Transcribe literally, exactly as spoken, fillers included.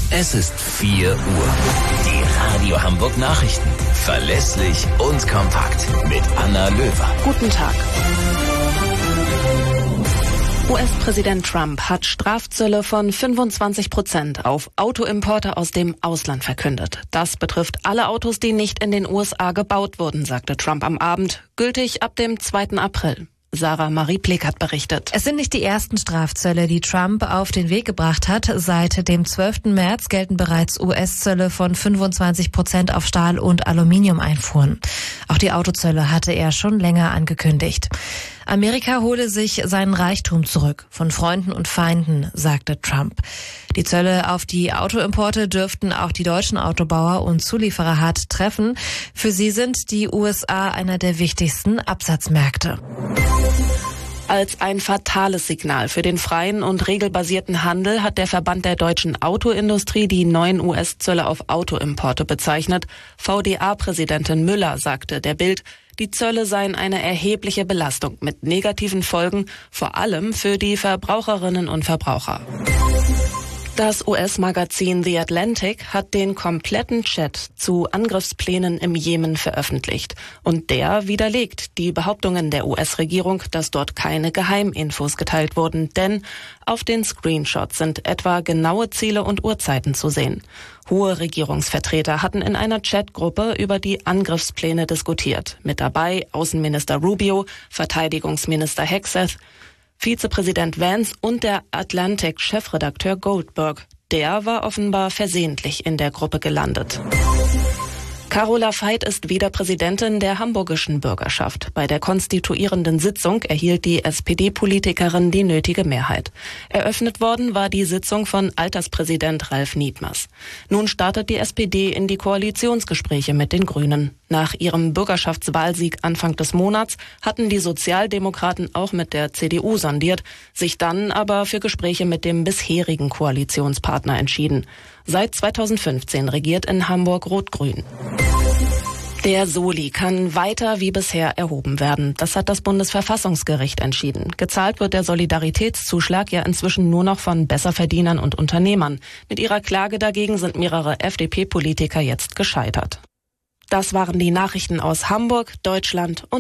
Es ist vier Uhr. Die Radio Hamburg Nachrichten. Verlässlich und kompakt. Mit Anna Löwer. Guten Tag. U S-Präsident Trump hat Strafzölle von fünfundzwanzig Prozent auf Autoimporte aus dem Ausland verkündet. Das betrifft alle Autos, die nicht in den U S A gebaut wurden, sagte Trump am Abend, gültig ab dem zweiten April. Sarah Marie Plekert berichtet. Es sind nicht die ersten Strafzölle, die Trump auf den Weg gebracht hat. Seit dem zwölften März gelten bereits U S-Zölle von fünfundzwanzig Prozent auf Stahl- und Aluminiumeinfuhren. Auch die Autozölle hatte er schon länger angekündigt. Amerika hole sich seinen Reichtum zurück, von Freunden und Feinden, sagte Trump. Die Zölle auf die Autoimporte dürften auch die deutschen Autobauer und Zulieferer hart treffen. Für sie sind die U S A einer der wichtigsten Absatzmärkte. Als ein fatales Signal für den freien und regelbasierten Handel hat der Verband der deutschen Autoindustrie die neuen U S-Zölle auf Autoimporte bezeichnet. V D A-Präsidentin Müller sagte der Bild, die Zölle seien eine erhebliche Belastung mit negativen Folgen, vor allem für die Verbraucherinnen und Verbraucher. Das U S-Magazin The Atlantic hat den kompletten Chat zu Angriffsplänen im Jemen veröffentlicht. Und der widerlegt die Behauptungen der U S-Regierung, dass dort keine Geheiminfos geteilt wurden. Denn auf den Screenshots sind etwa genaue Ziele und Uhrzeiten zu sehen. Hohe Regierungsvertreter hatten in einer Chatgruppe über die Angriffspläne diskutiert. Mit dabei Außenminister Rubio, Verteidigungsminister Hegseth, Vizepräsident Vance und der Atlantic-Chefredakteur Goldberg. Der war offenbar versehentlich in der Gruppe gelandet. Carola Veit ist wieder Präsidentin der hamburgischen Bürgerschaft. Bei der konstituierenden Sitzung erhielt die S P D-Politikerin die nötige Mehrheit. Eröffnet worden war die Sitzung von Alterspräsident Ralf Nietmers. Nun startet die S P D in die Koalitionsgespräche mit den Grünen. Nach ihrem Bürgerschaftswahlsieg Anfang des Monats hatten die Sozialdemokraten auch mit der C D U sondiert, sich dann aber für Gespräche mit dem bisherigen Koalitionspartner entschieden. Seit zweitausendfünfzehn regiert in Hamburg Rot-Grün. Der Soli kann weiter wie bisher erhoben werden. Das hat das Bundesverfassungsgericht entschieden. Gezahlt wird der Solidaritätszuschlag ja inzwischen nur noch von Besserverdienern und Unternehmern. Mit ihrer Klage dagegen sind mehrere F D P-Politiker jetzt gescheitert. Das waren die Nachrichten aus Hamburg, Deutschland und